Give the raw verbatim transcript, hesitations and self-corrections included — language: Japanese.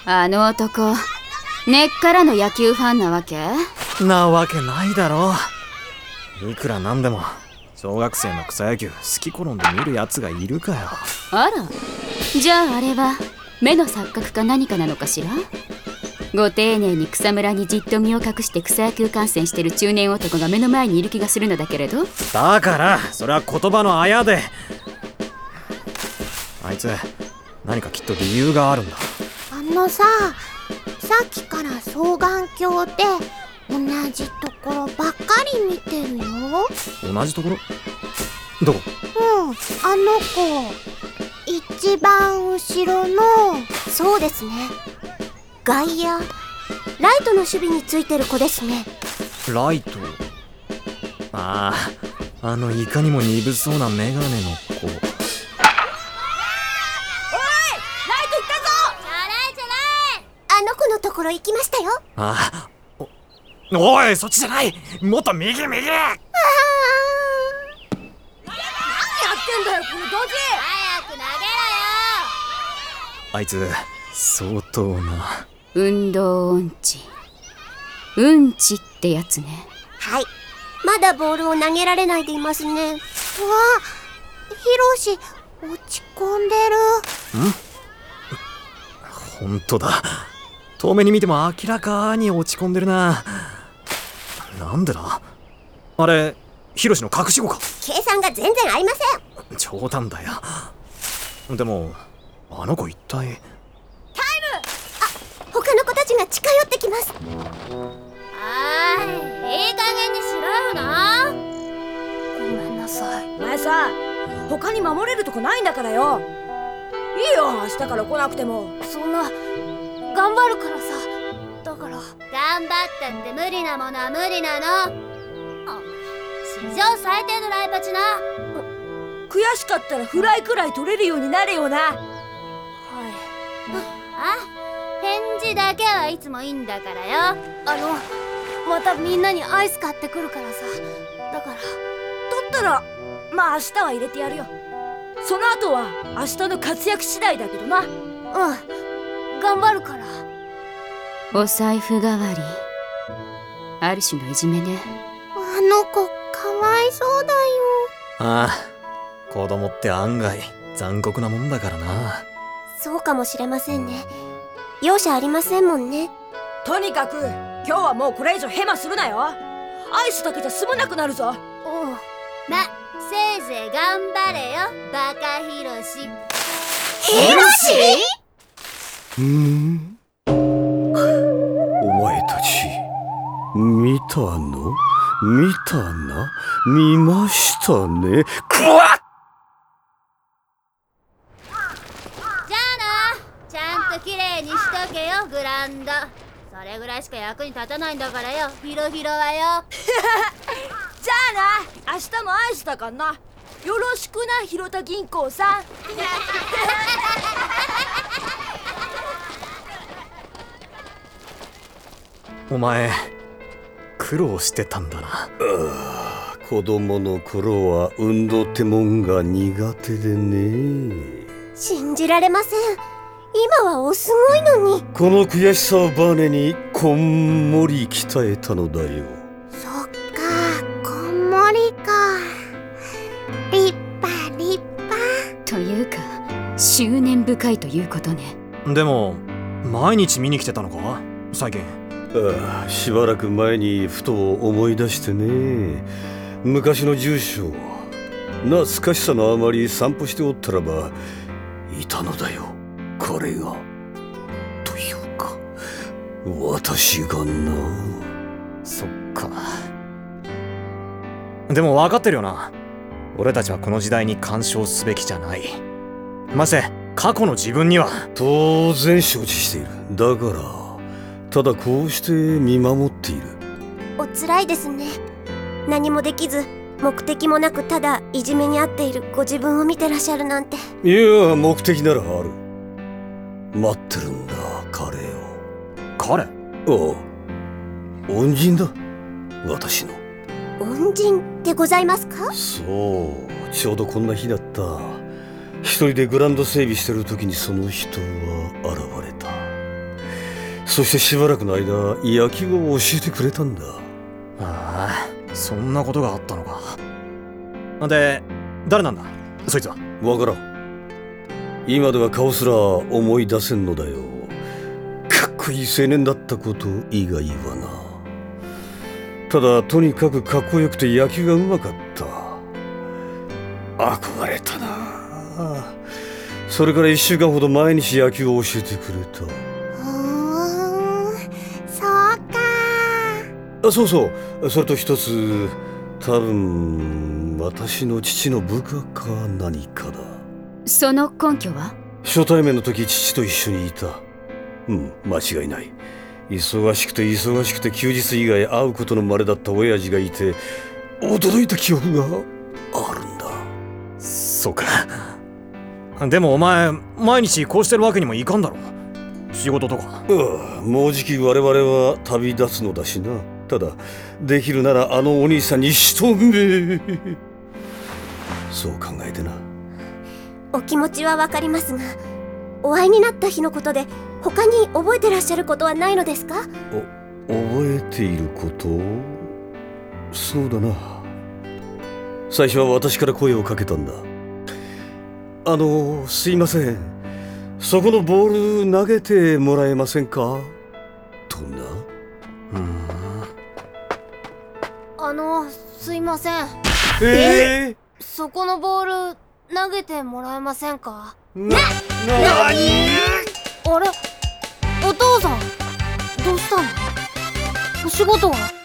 あの男根っからの野球ファンなわけ？ なわけないだろ。いくらなんでも小学生の草野球好き転んで見るやつがいるかよ。 あら、じゃああれは目の錯覚か何かなのかしら。ご丁寧に草むらにじっと身を隠して草野球観戦してる中年男が目の前にいる気がするのだけれど。 だからそれは言葉のあやで。あいつ何かきっと理由があるんだ。 あのさ、さっきから双眼鏡で同じところばっかり見てるよ。 同じところ？どこ？ うん、あの子一番後ろの。そうですね、外野ライトの守備についてる子ですね。 ライト？ああ、あのいかにも鈍そうなメガネの子。 あの子のところ行きましたよ。 ああ、お、おい、そっちじゃない、もっと右右。ああ、何やってんだよこのドジ。 早く投げろよ。 あいつ相当な運動音痴、うんちってやつね。 はい、まだボールを投げられないでいますね。うわ、ヒロシ落ち込んでる。 ん？ほんとだ、遠目に見ても明らかに落ち込んでるな。なんでだあれ、ヒロシの隠し子か。 計算が全然合いません。 冗談だよ。でもあの子一体。タイム。 あ、他の子たちが近寄ってきます。 あーい、いい加減にしろよな。 ごめんなさい。 お前さ、他に守れるとこないんだからよ。いいよ、明日から来なくても。 そんな、頑張るからさ。だから頑張ったって無理なものは無理なの。史上最低のライパチな。悔しかったらフライくらい取れるようになれよな。はい。あ、返事だけはいつもいいんだからよ。 あの、またみんなにアイス買ってくるからさ。だから取ったらまあ明日は入れてやるよ。その後は明日の活躍次第だけどな。 うん、頑張るから。 お財布代わり、ある種のいじめね。 あの子かわいそうだよ。 ああ、子供って案外残酷なもんだからな。 そうかもしれませんね。容赦ありませんもんね。 とにかく今日はもうこれ以上ヘマするなよ。アイスだけじゃ済まなくなるぞ。 うん。 ま、せいぜい頑張れよ、バカヒロシ。 ヒロシ？ うん？お前たち見たの？見たな？見ましたね。くわっ！ じゃあな、ちゃんときれいにしとけよ、グラウンド。それぐらいしか役に立たないんだからよ、ヒロヒロはよ。じゃあな、明日もアイスだからな。よろしくな、広田銀行さん。 お前苦労してたんだな。ああ、子供の頃は運動ってもんが苦手でね。 信じられません。今はおすごいのに。 この悔しさをバネにこんもり鍛えたのだよ。 そっか、こんもりか。立派立派。 というか執念深いということね。 でも毎日見に来てたのか最近。 ああ、しばらく前にふと思い出してね。昔の住所懐かしさのあまり散歩しておったらばいたのだよ、彼が。というか私がな。 そっか。でも分かってるよな、俺たちはこの時代に干渉すべきじゃない。まして過去の自分には。 当然承知している。だからただこうして見守っている。 おつらいですね。何もできず目的もなくただいじめに遭っているご自分を見てらっしゃるなんて。 いや、目的ならある。待ってるんだ、彼を。 彼？ ああ、恩人だ、私の。 恩人でございますか？ そう、ちょうどこんな日だった。一人でグラウンド整備してる時にその人は現れた。 そしてしばらくの間野球を教えてくれたんだ。 ああ、そんなことがあったのか。で、誰なんだそいつは。 わからん。今では顔すら思い出せんのだよ。かっこいい青年だったこと以外はな。ただとにかくかっこよくて野球がうまかった。憧れたな。それからいっしゅうかんほど毎日野球を教えてくれた。 うーん、そうか。 あ、そうそう。それと一つ、多分私の父の部下か何かだ。 その根拠は？ 初対面の時父と一緒にいた。うん、間違いない。忙しくて忙しくて休日以外会うことの稀だった親父がいて驚いた記憶があるんだ。 そうか。でもお前毎日こうしてるわけにもいかんだろ。仕事とか。 ああ、もうじき我々は旅立つのだしな。ただできるならあのお兄さんに一目そう考えてな。 お気持ちはわかりますが、お会いになった日のことで他に覚えてらっしゃることはないのですか？ お覚えていること？そうだな。最初は私から声をかけたんだ。あの、すいません、そこのボール投げてもらえませんかとな。 うーん。 あの、すいません。 えー、 そこのボール投げてもらえませんか？ な、なに？ あれ、お父さん、どうしたの？お仕事は？